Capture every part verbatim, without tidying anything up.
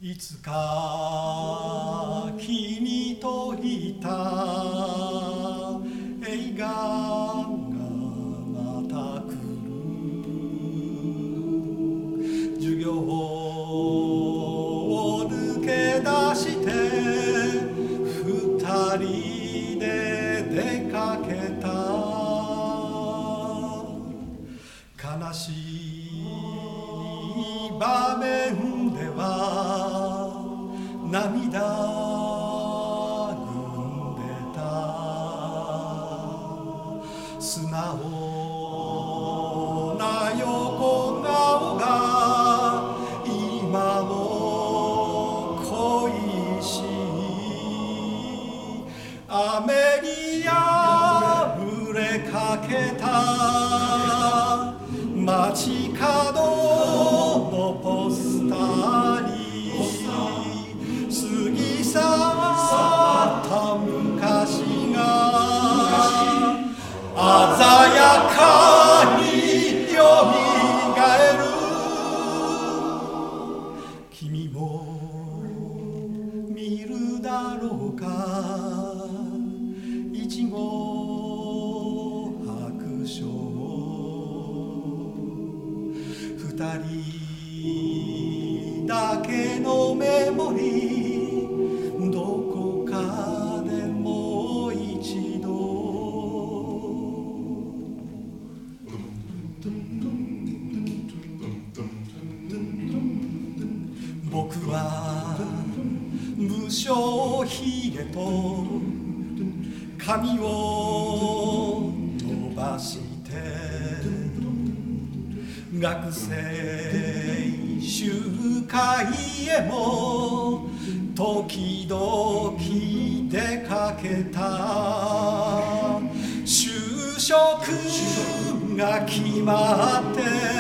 いつか君といた映画がまた来る。授業を抜け出して二人で出かけた。悲しい場面では涙ぐんでた。素直な横顔が今も恋しい。雨にあふれかけた街角のポスターに過ぎ去った昔が鮮やかによみがえる。君も見るだろうか、一語白書。二人だけのメモリー、どこかでもう一度。僕は無精ひげと髪を伸ばして学生集会へも時々出かけた。就職が決まって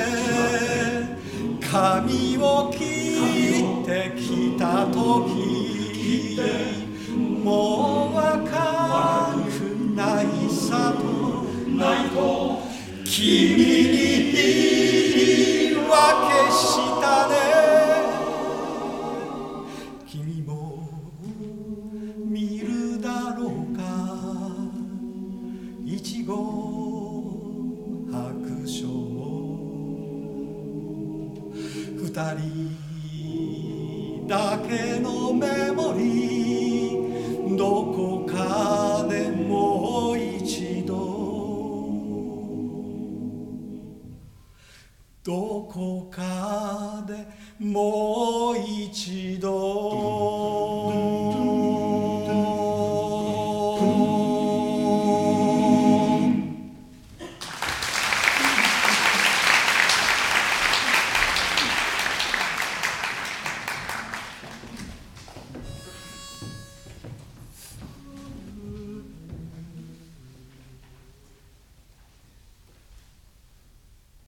髪を切ってきた時、もう若くないさと君に言い訳したね。君も見るだろうか、一語白書。二人だけのメモリー、どこかでもう一度。どこかでもう一度。